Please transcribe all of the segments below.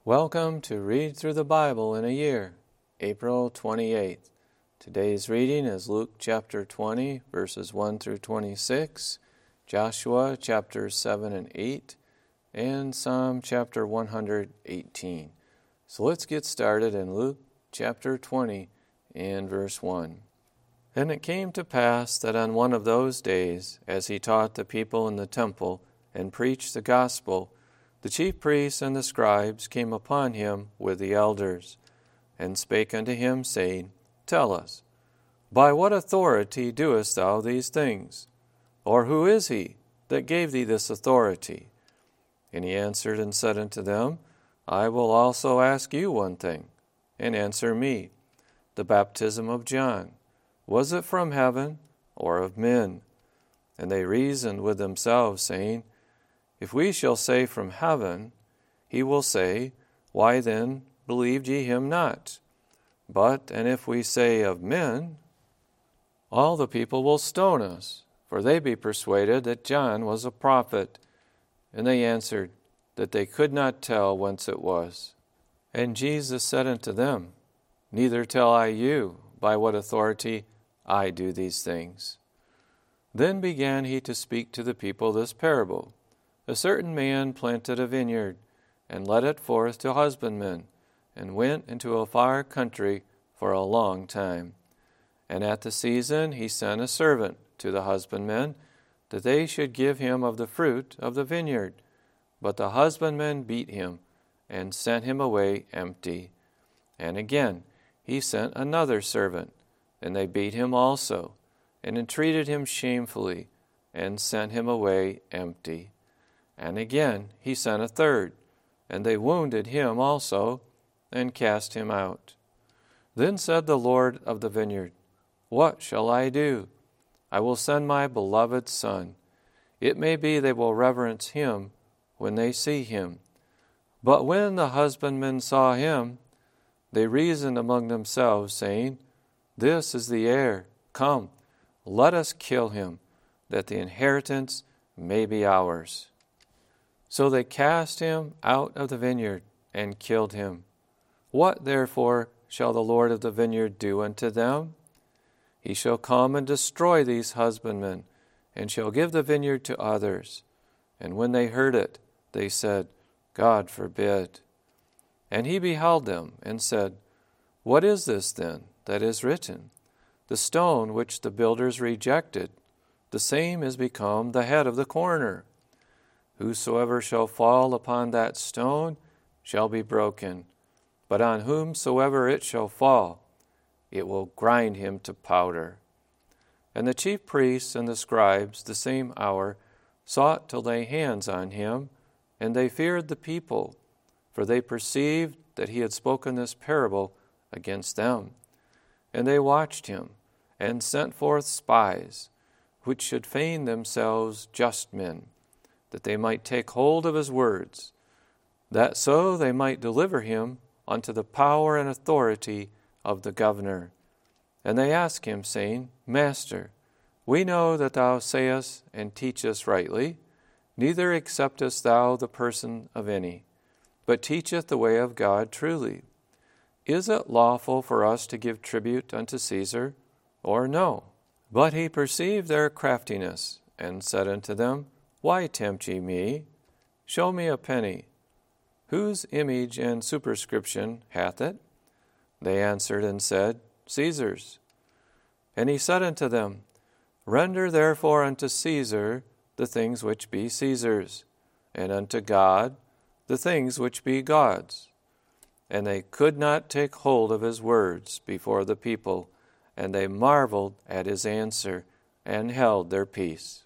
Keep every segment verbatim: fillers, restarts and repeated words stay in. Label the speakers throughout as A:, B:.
A: Welcome to Read Through the Bible in a Year, April twenty-eighth. Today's reading is Luke chapter twenty, verses one through twenty-six, Joshua chapters seven and eight, and Psalm chapter one hundred eighteen. So let's get started in Luke chapter twenty and verse one. And it came to pass that on one of those days, as he taught the people in the temple and preached the gospel, the chief priests and the scribes came upon him with the elders, and spake unto him, saying, Tell us, by what authority doest thou these things? Or who is he that gave thee this authority? And he answered and said unto them, I will also ask you one thing, and answer me. The baptism of John, was it from heaven or of men? And they reasoned with themselves, saying, If we shall say from heaven, he will say, Why then believed ye him not? But, and if we say of men, all the people will stone us, for they be persuaded that John was a prophet. And they answered, that they could not tell whence it was. And Jesus said unto them, Neither tell I you by what authority I do these things. Then began he to speak to the people this parable. A certain man planted a vineyard, and led it forth to husbandmen, and went into a far country for a long time. And at the season he sent a servant to the husbandmen, that they should give him of the fruit of the vineyard. But the husbandmen beat him, and sent him away empty. And again he sent another servant, and they beat him also, and entreated him shamefully, and sent him away empty. And again he sent a third, and they wounded him also, and cast him out. Then said the Lord of the vineyard, What shall I do? I will send my beloved Son. It may be they will reverence him when they see him. But when the husbandmen saw him, they reasoned among themselves, saying, This is the heir. Come, let us kill him, that the inheritance may be ours. So they cast him out of the vineyard, and killed him. What therefore shall the Lord of the vineyard do unto them? He shall come and destroy these husbandmen, and shall give the vineyard to others. And when they heard it, they said, God forbid. And he beheld them, and said, What is this then that is written? The stone which the builders rejected, the same is become the head of the corner. Whosoever shall fall upon that stone shall be broken, but on whomsoever it shall fall, it will grind him to powder. And the chief priests and the scribes the same hour sought to lay hands on him, and they feared the people, for they perceived that he had spoken this parable against them. And they watched him, and sent forth spies, which should feign themselves just men, that they might take hold of his words, that so they might deliver him unto the power and authority of the governor. And they asked him, saying, Master, we know that thou sayest and teachest rightly, neither acceptest thou the person of any, but teacheth the way of God truly. Is it lawful for us to give tribute unto Caesar, or no? But he perceived their craftiness, and said unto them, Why tempt ye me? Show me a penny. Whose image and superscription hath it? They answered and said, Caesar's. And he said unto them, Render therefore unto Caesar the things which be Caesar's, and unto God the things which be God's. And they could not take hold of his words before the people, and they marveled at his answer, and held their peace.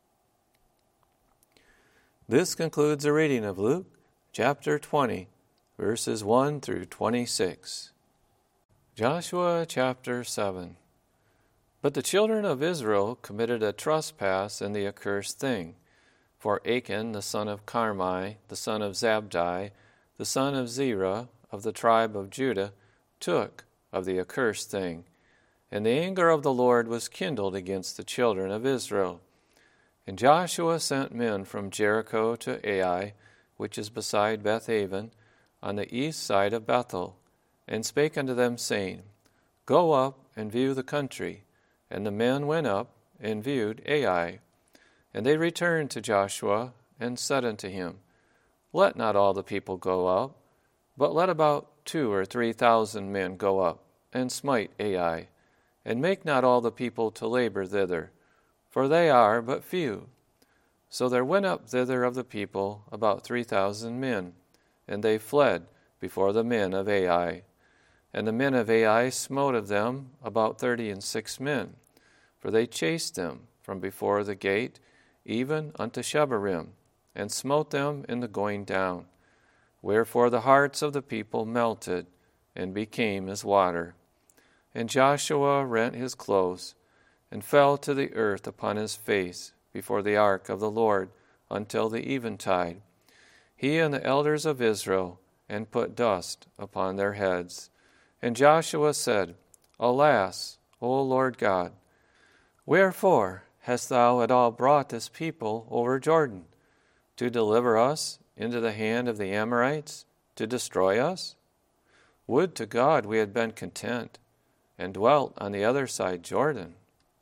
A: This concludes the reading of Luke chapter twenty, verses one through twenty-six. Joshua chapter seven. But the children of Israel committed a trespass in the accursed thing. For Achan, the son of Carmi, the son of Zabdi, the son of Zerah, of the tribe of Judah, took of the accursed thing. And the anger of the Lord was kindled against the children of Israel. And Joshua sent men from Jericho to Ai, which is beside Bethaven, on the east side of Bethel, and spake unto them, saying, Go up and view the country. And the men went up and viewed Ai. And they returned to Joshua, and said unto him, Let not all the people go up, but let about two or three thousand men go up, and smite Ai, and make not all the people to labor thither, for they are but few. So there went up thither of the people about three thousand men, and they fled before the men of Ai. And the men of Ai smote of them about thirty and six men, for they chased them from before the gate, even unto Shebarim, and smote them in the going down. Wherefore the hearts of the people melted, and became as water. And Joshua rent his clothes, and fell to the earth upon his face before the ark of the Lord until the eventide, he and the elders of Israel, and put dust upon their heads. And Joshua said, Alas, O Lord God, wherefore hast thou at all brought this people over Jordan, to deliver us into the hand of the Amorites, to destroy us? Would to God we had been content, and dwelt on the other side Jordan.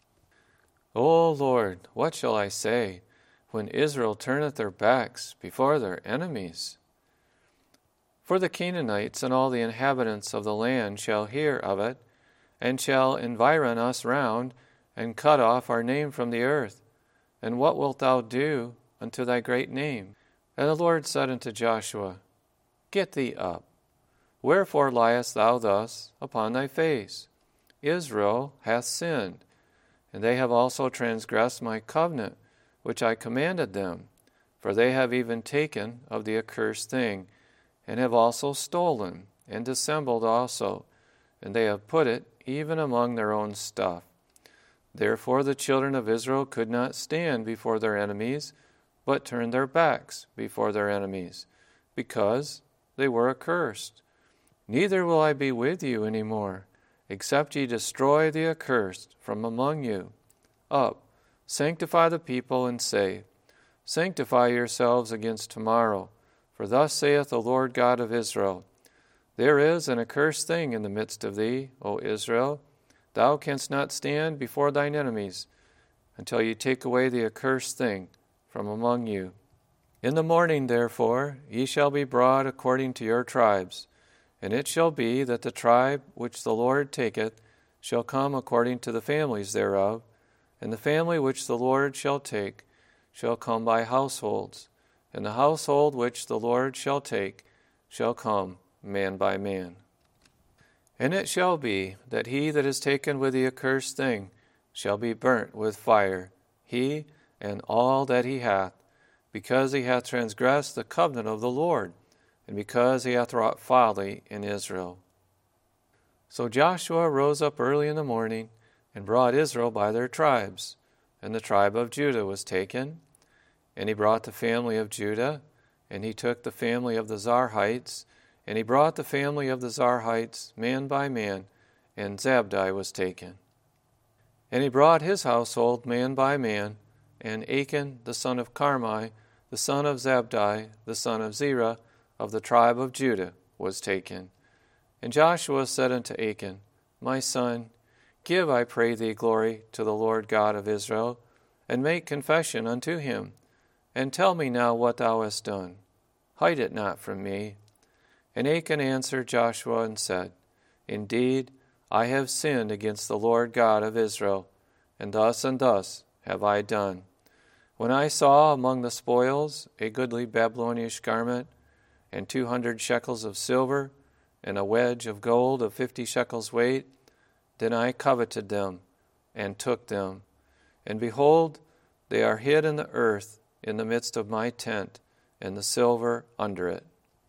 A: O Lord, what shall I say, when Israel turneth their backs before their enemies? For the Canaanites and all the inhabitants of the land shall hear of it, and shall environ us round, and cut off our name from the earth. And what wilt thou do unto thy great name? And the Lord said unto Joshua, Get thee up. Wherefore liest thou thus upon thy face? Israel hath sinned, and they have also transgressed my covenant, which I commanded them. For they have even taken of the accursed thing, and have also stolen, and dissembled also, and they have put it even among their own stuff. Therefore the children of Israel could not stand before their enemies, but turned their backs before their enemies, because they were accursed. Neither will I be with you any more, except ye destroy the accursed from among you. Up, sanctify the people, and say, Sanctify yourselves against tomorrow, for thus saith the Lord God of Israel, There is an accursed thing in the midst of thee, O Israel. Thou canst not stand before thine enemies, until ye take away the accursed thing from among you. In the morning, therefore, ye shall be brought according to your tribes. And it shall be that the tribe which the Lord taketh shall come according to the families thereof, and the family which the Lord shall take shall come by households, and the household which the Lord shall take shall come man by man. And it shall be that he that is taken with the accursed thing shall be burnt with fire, he and all that he hath, because he hath transgressed the covenant of the Lord, and because he hath wrought folly in Israel. So Joshua rose up early in the morning, and brought Israel by their tribes. And the tribe of Judah was taken. And he brought the family of Judah, and he took the family of the Zarhites, and he brought the family of the Zarhites man by man, and Zabdi was taken. And he brought his household man by man, and Achan the son of Carmi, the son of Zabdi, the son of Zerah, of the tribe of Judah, was taken. And Joshua said unto Achan, My son, give, I pray thee, glory to the Lord God of Israel, and make confession unto him, and tell me now what thou hast done. Hide it not from me. And Achan answered Joshua and said, Indeed, I have sinned against the Lord God of Israel, and thus and thus have I done. When I saw among the spoils a goodly Babylonish garment, and two hundred shekels of silver, and a wedge of gold of fifty shekels weight, then I coveted them, and took them. And behold, they are hid in the earth in the midst of my tent, and the silver under it.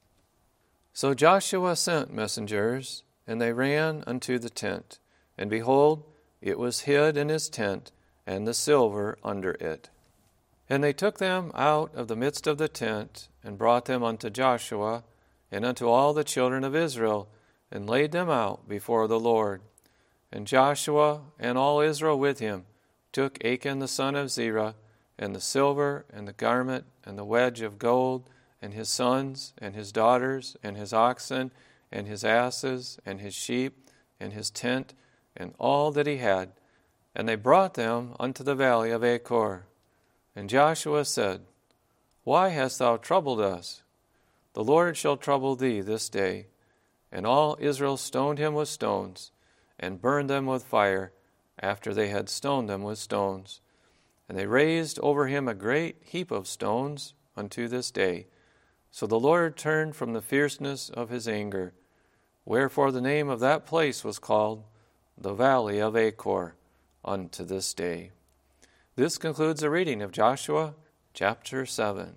A: So Joshua sent messengers, and they ran unto the tent, and behold, it was hid in his tent, and the silver under it. And they took them out of the midst of the tent, and brought them unto Joshua, and unto all the children of Israel, and laid them out before the Lord. And Joshua and all Israel with him took Achan the son of Zerah, and the silver, and the garment, and the wedge of gold, and his sons, and his daughters, and his oxen, and his asses, and his sheep, and his tent, and all that he had. And they brought them unto the valley of Achor. And Joshua said, Why hast thou troubled us? The Lord shall trouble thee this day. And all Israel stoned him with stones, and burned them with fire, after they had stoned them with stones. And they raised over him a great heap of stones unto this day. So the Lord turned from the fierceness of his anger. Wherefore the name of that place was called the Valley of Achor unto this day. This concludes the reading of Joshua chapter seven.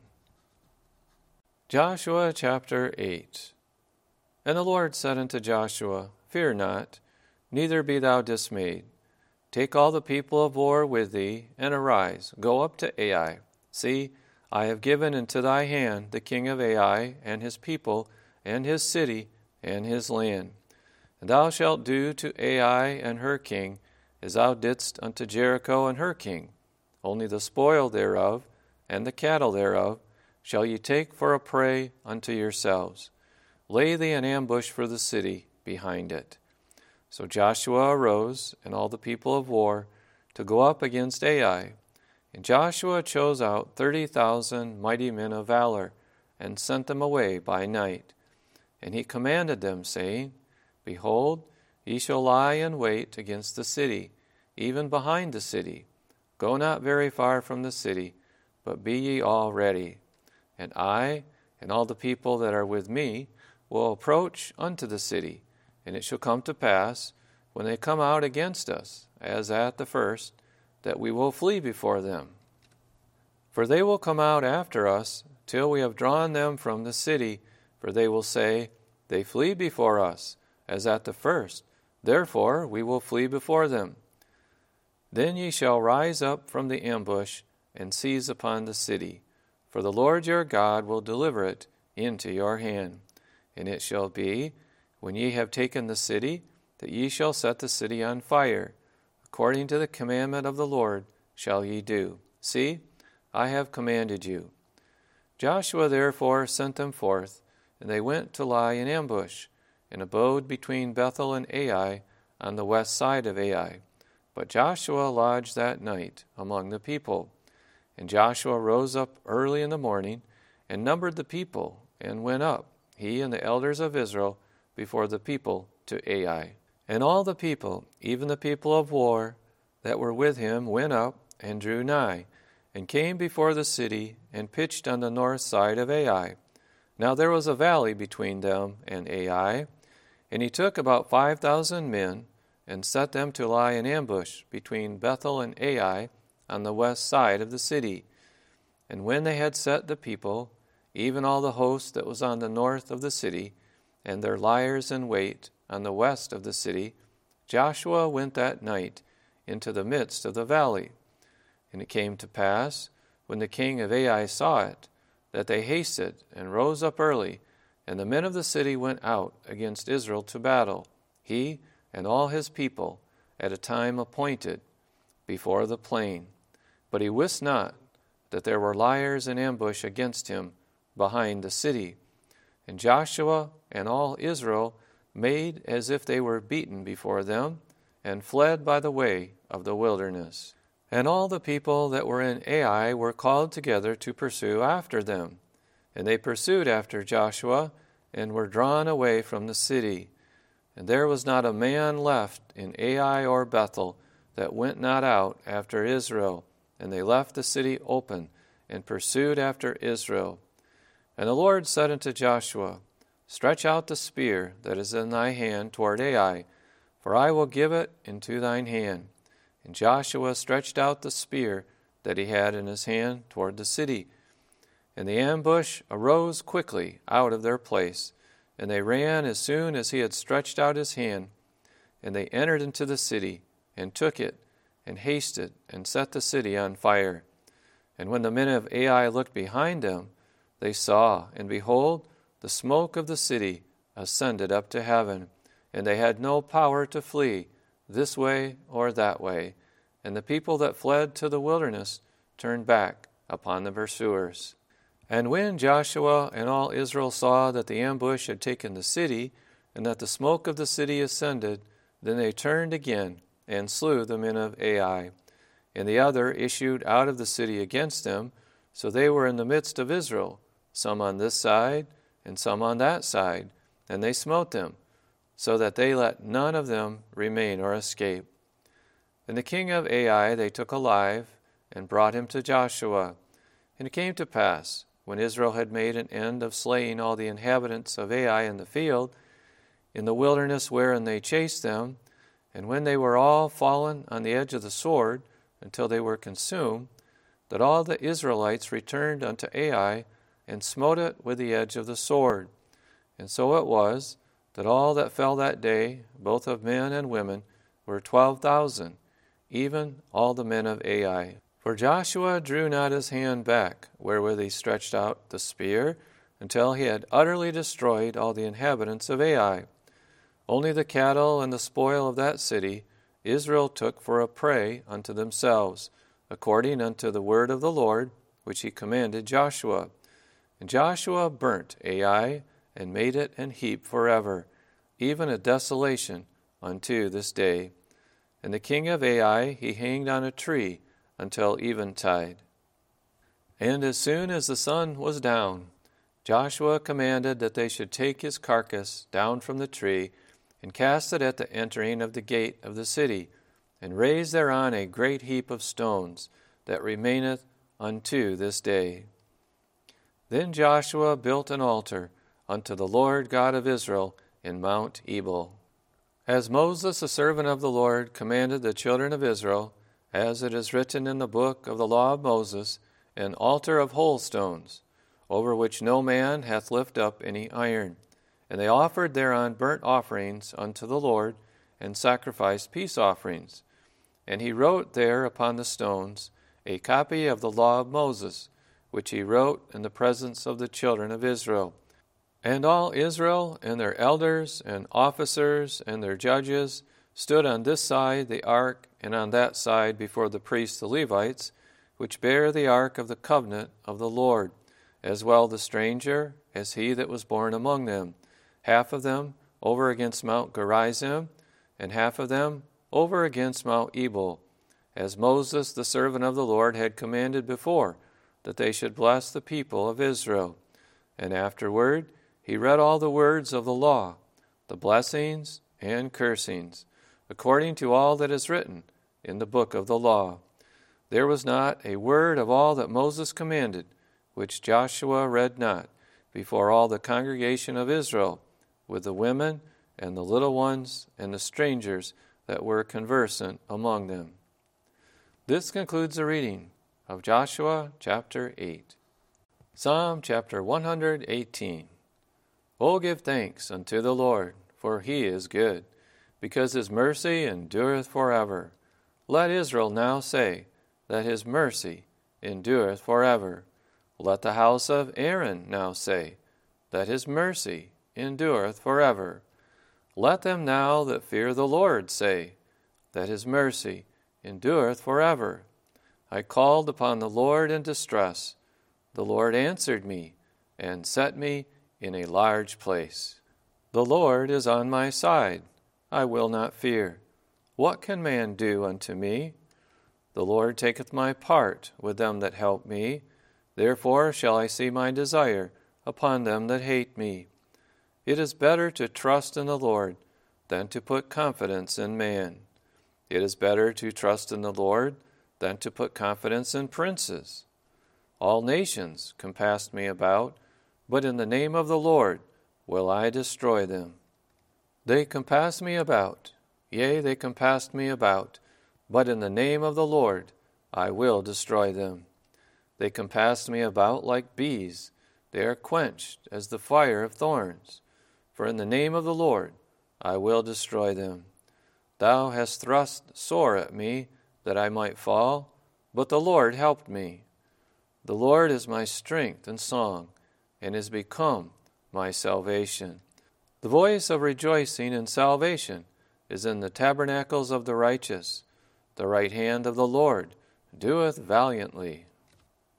A: Joshua chapter eight. And the Lord said unto Joshua, Fear not, neither be thou dismayed. Take all the people of war with thee, and arise, go up to Ai. See, I have given into thy hand the king of Ai, and his people, and his city, and his land. And thou shalt do to Ai and her king as thou didst unto Jericho and her king. Only the spoil thereof, and the cattle thereof, shall ye take for a prey unto yourselves. Lay thee an ambush for the city behind it. So Joshua arose, and all the people of war, to go up against Ai. And Joshua chose out thirty thousand mighty men of valor, and sent them away by night. And he commanded them, saying, Behold, ye shall lie in wait against the city, even behind the city. Go not very far from the city, but be ye all ready. And I, and all the people that are with me, will approach unto the city. And it shall come to pass, when they come out against us, as at the first, that we will flee before them. For they will come out after us, till we have drawn them from the city. For they will say, They flee before us, as at the first. Therefore we will flee before them. Then ye shall rise up from the ambush, and seize upon the city. For the Lord your God will deliver it into your hand. And it shall be, when ye have taken the city, that ye shall set the city on fire. According to the commandment of the Lord shall ye do. See, I have commanded you. Joshua therefore sent them forth, and they went to lie in ambush, and abode between Bethel and Ai, on the west side of Ai. But Joshua lodged that night among the people. And Joshua rose up early in the morning, and numbered the people, and went up, he and the elders of Israel, before the people to Ai. And all the people, even the people of war, that were with him, went up, and drew nigh, and came before the city, and pitched on the north side of Ai. Now there was a valley between them and Ai. And he took about five thousand men, and set them to lie in ambush between Bethel and Ai, on the west side of the city. And when they had set the people, even all the host that was on the north of the city, and their liers in wait on the west of the city, Joshua went that night into the midst of the valley. And it came to pass, when the king of Ai saw it, that they hasted and rose up early, and the men of the city went out against Israel to battle, he and all his people, at a time appointed, before the plain. But he wist not that there were liers in ambush against him behind the city. And Joshua and all Israel made as if they were beaten before them, and fled by the way of the wilderness. And all the people that were in Ai were called together to pursue after them. And they pursued after Joshua, and were drawn away from the city. And there was not a man left in Ai or Bethel that went not out after Israel. And they left the city open, and pursued after Israel. And the Lord said unto Joshua, Stretch out the spear that is in thy hand toward Ai, for I will give it into thine hand. And Joshua stretched out the spear that he had in his hand toward the city. And the ambush arose quickly out of their place, and they ran as soon as he had stretched out his hand. And they entered into the city, and took it, and hasted, and set the city on fire. And when the men of Ai looked behind them, they saw, and behold, the smoke of the city ascended up to heaven, and they had no power to flee this way or that way. And the people that fled to the wilderness turned back upon the pursuers. And when Joshua and all Israel saw that the ambush had taken the city, and that the smoke of the city ascended, then they turned again, and slew the men of Ai. And the other issued out of the city against them, so they were in the midst of Israel, some on this side, and some on that side, and they smote them, so that they let none of them remain or escape. And the king of Ai they took alive, and brought him to Joshua. And it came to pass, when Israel had made an end of slaying all the inhabitants of Ai in the field, in the wilderness wherein they chased them, and when they were all fallen on the edge of the sword, until they were consumed, that all the Israelites returned unto Ai, and smote it with the edge of the sword. And so it was, that all that fell that day, both of men and women, were twelve thousand, even all the men of Ai. For Joshua drew not his hand back, wherewith he stretched out the spear, until he had utterly destroyed all the inhabitants of Ai. Only the cattle and the spoil of that city Israel took for a prey unto themselves, according unto the word of the Lord, which he commanded Joshua. And Joshua burnt Ai, and made it an heap forever, even a desolation unto this day. And the king of Ai he hanged on a tree until eventide. And as soon as the sun was down, Joshua commanded that they should take his carcass down from the tree, and cast it at the entering of the gate of the city, and raise thereon a great heap of stones, that remaineth unto this day. Then Joshua built an altar unto the Lord God of Israel in Mount Ebal. As Moses, the servant of the Lord, commanded the children of Israel, as it is written in the book of the law of Moses, an altar of whole stones, over which no man hath lifted up any iron. And they offered thereon burnt offerings unto the Lord, and sacrificed peace offerings. And he wrote there upon the stones a copy of the law of Moses, which he wrote in the presence of the children of Israel. And all Israel, and their elders, and officers, and their judges, stood on this side the ark, and on that side before the priests the Levites, which bear the ark of the covenant of the Lord, as well the stranger as he that was born among them, half of them over against Mount Gerizim, and half of them over against Mount Ebal, as Moses the servant of the Lord had commanded before, that they should bless the people of Israel. And afterward he read all the words of the law, the blessings and cursings, according to all that is written in the book of the law. There was not a word of all that Moses commanded, which Joshua read not, before all the congregation of Israel, with the women and the little ones and the strangers that were conversant among them. This concludes the reading of Joshua chapter eight. Psalm chapter one hundred eighteen. O give thanks unto the Lord, for he is good, because his mercy endureth forever. Let Israel now say that his mercy endureth forever. Let the house of Aaron now say that his mercy endureth forever. Let them now that fear the Lord say that his mercy endureth forever. I called upon the Lord in distress. The Lord answered me and set me in a large place. The Lord is on my side. I will not fear. What can man do unto me? The Lord taketh my part with them that help me. Therefore shall I see my desire upon them that hate me. It is better to trust in the Lord than to put confidence in man. It is better to trust in the Lord than to put confidence in princes. All nations compassed me about, but in the name of the Lord will I destroy them. They compassed me about, yea, they compassed me about, but in the name of the Lord I will destroy them. They compassed me about like bees. They are quenched as the fire of thorns. For in the name of the Lord I will destroy them. Thou hast thrust sore at me, that I might fall, but the Lord helped me. The Lord is my strength and song, and is become my salvation. The voice of rejoicing and salvation is in the tabernacles of the righteous. The right hand of the Lord doeth valiantly.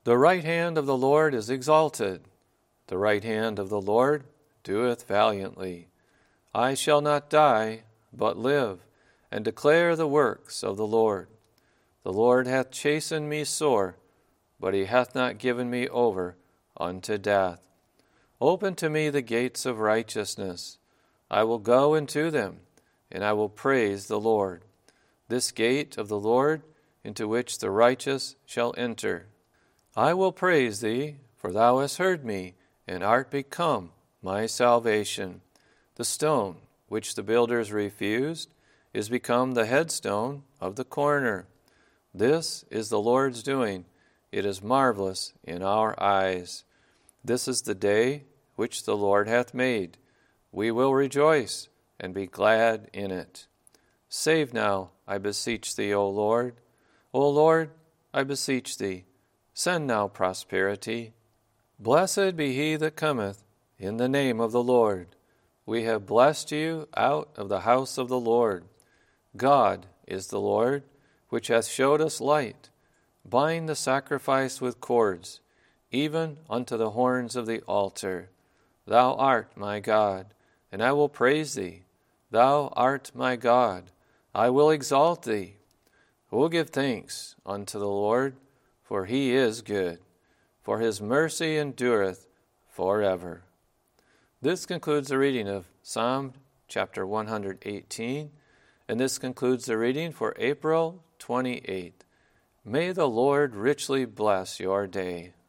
A: The right hand of the Lord is exalted. The right hand of the Lord doeth valiantly. I shall not die, but live, and declare the works of the Lord. The Lord hath chastened me sore, but he hath not given me over unto death. Open to me the gates of righteousness. I will go into them, and I will praise the Lord. This gate of the Lord, into which the righteous shall enter. I will praise thee, for thou hast heard me, and art become my salvation. The stone which the builders refused is become the headstone of the corner. This is the Lord's doing. It is marvelous in our eyes. This is the day which the Lord hath made. We will rejoice and be glad in it. Save now, I beseech thee, O Lord. O Lord, I beseech thee, send now prosperity. Blessed be he that cometh in the name of the Lord. We have blessed you out of the house of the Lord. God is the Lord, which hath showed us light. Bind the sacrifice with cords, even unto the horns of the altar. Thou art my God, and I will praise thee. Thou art my God, I will exalt thee. I will give thanks unto the Lord, for he is good, for his mercy endureth forever. This concludes the reading of Psalm chapter one hundred eighteen, and this concludes the reading for April twenty-eighth. May the Lord richly bless your day.